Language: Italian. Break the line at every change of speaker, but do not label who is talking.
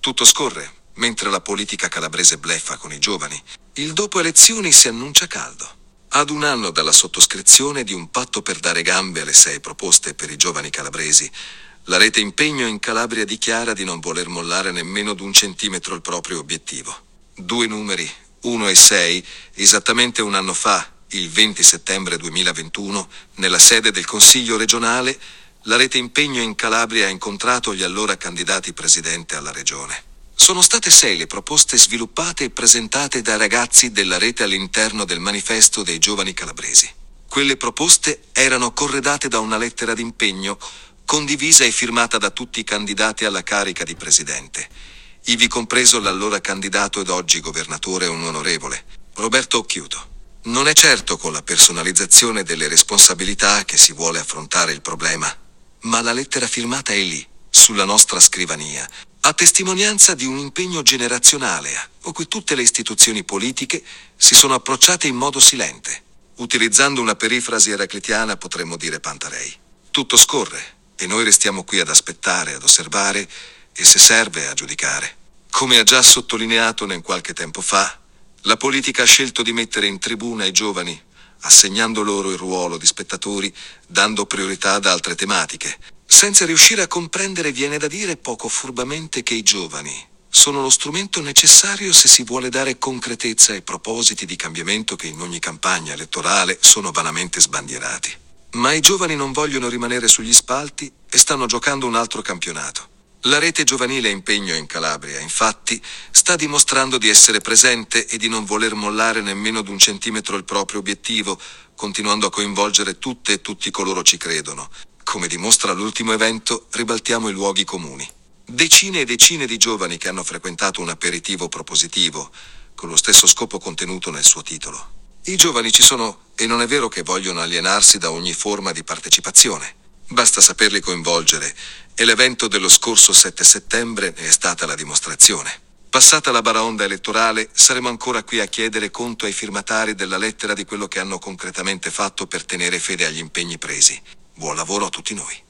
Tutto scorre, mentre la politica calabrese bleffa con i giovani. Il dopo elezioni si annuncia caldo. Ad un anno dalla sottoscrizione di un patto per dare gambe alle 6 proposte per i giovani calabresi, la rete Impegno in Calabria dichiara di non voler mollare nemmeno d'1 centimetro il proprio obiettivo. 2 numeri, 1 e 6, esattamente un anno fa, il 20 settembre 2021, nella sede del Consiglio regionale, la rete Impegno in Calabria ha incontrato gli allora candidati presidente alla regione. Sono state 6 le proposte sviluppate e presentate dai ragazzi della rete all'interno del manifesto dei giovani calabresi. Quelle proposte erano corredate da una lettera d'impegno condivisa e firmata da tutti i candidati alla carica di presidente, ivi compreso l'allora candidato ed oggi governatore onorevole Roberto Occhiuto. Non è certo con la personalizzazione delle responsabilità che si vuole affrontare il problema, ma la lettera firmata è lì, sulla nostra scrivania, a testimonianza di un impegno generazionale a cui tutte le istituzioni politiche si sono approcciate in modo silente. Utilizzando una perifrasi eraclitiana potremmo dire Pantarei. Tutto scorre e noi restiamo qui ad aspettare, ad osservare e se serve a giudicare. Come ha già sottolineato qualche tempo fa, la politica ha scelto di mettere in tribuna i giovani, assegnando loro il ruolo di spettatori, dando priorità ad altre tematiche, senza riuscire a comprendere, viene da dire poco furbamente, che i giovani sono lo strumento necessario se si vuole dare concretezza ai propositi di cambiamento che in ogni campagna elettorale sono vanamente sbandierati. Ma i giovani non vogliono rimanere sugli spalti e stanno giocando un altro campionato. La rete giovanile Impegno in Calabria, infatti, sta dimostrando di essere presente e di non voler mollare nemmeno d'1 centimetro il proprio obiettivo, continuando a coinvolgere tutte e tutti coloro ci credono. Come dimostra l'ultimo evento, ribaltiamo i luoghi comuni. Decine e decine di giovani che hanno frequentato un aperitivo propositivo, con lo stesso scopo contenuto nel suo titolo. I giovani ci sono e non è vero che vogliono alienarsi da ogni forma di partecipazione. Basta saperli coinvolgere e l'evento dello scorso 7 settembre ne è stata la dimostrazione. Passata la baraonda elettorale, saremo ancora qui a chiedere conto ai firmatari della lettera di quello che hanno concretamente fatto per tenere fede agli impegni presi. Buon lavoro a tutti noi.